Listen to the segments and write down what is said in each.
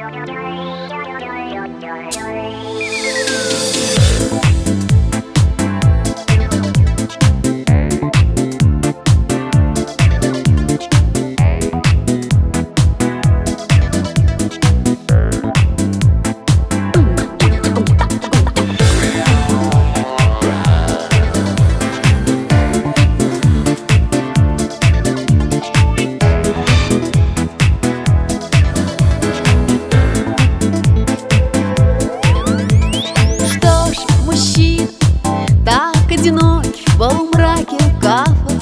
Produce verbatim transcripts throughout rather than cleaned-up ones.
В полумраке кафе.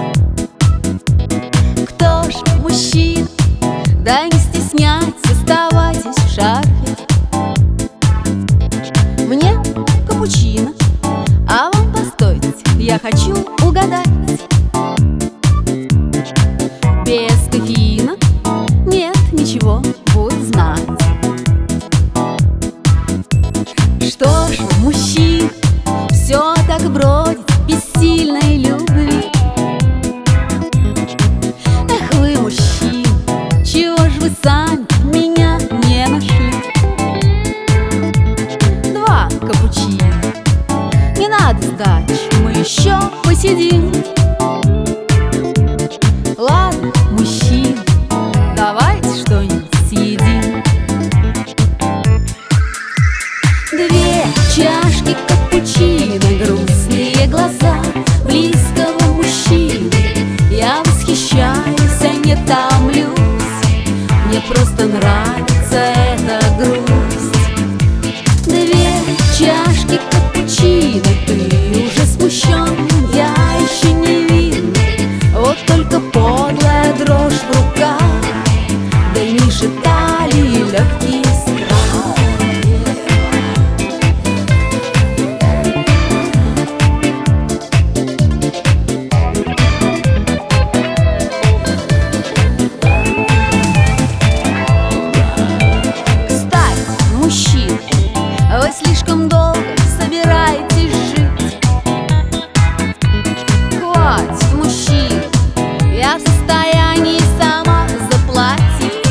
Кто ж мужчина, да не стесняйтесь, оставайтесь в шарфе. Мне капучино, а вам постойте, я хочу угадать. Без кофеина? Нет, ничего, буду знать. Что ж, мужчина, все так бродит без сильной любви. Эх вы, мужчины, чего ж вы сами меня не нашли? Два капучино, не надо сдачи, мы еще посидим. Ладно, мужчины, давайте что-нибудь съедим. Две чашки капучино, грустные глаза близкого мужчины. Я восхищаюсь, а не томлюсь, мне просто нравится эта грусть. Две чашки капучино, ты уже смущен, я еще не видно. Вот только подлая дрожь в руках, да ниже талии легкий страх. Вы слишком долго собираетесь жить. Хватит, мужчина, я в состоянии сама заплатить.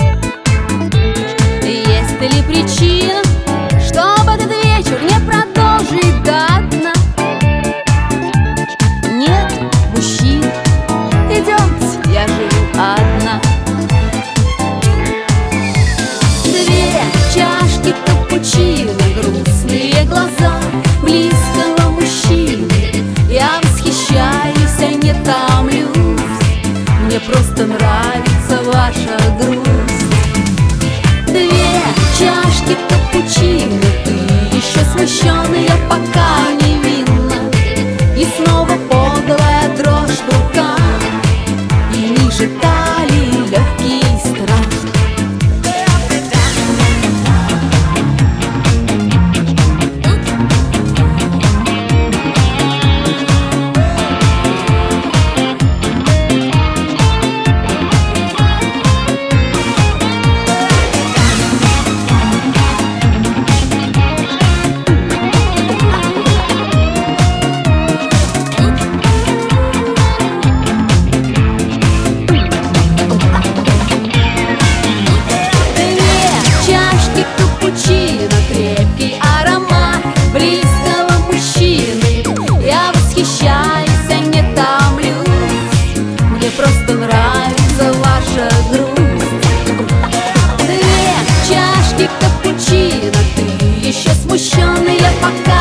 Есть ли причина, чтобы этот вечер не продолжить до дна? Нет, мужчина, идемте, я живу одна. Две чашки капучино, грустные глаза близкого мужчины. Я восхищаюсь, а не томлюсь, мне просто нравится ваша грусть. Две чашки капучино, ты еще смущенный, я пока невинна. И снова подлая дрожь в руках, и ниже талии легкий страх. Крепкий аромат близкого мужчины. Я восхищаюсь, а не томлюсь, мне просто нравится ваша грусть. Две чашки капучино, ты еще смущенный, я пока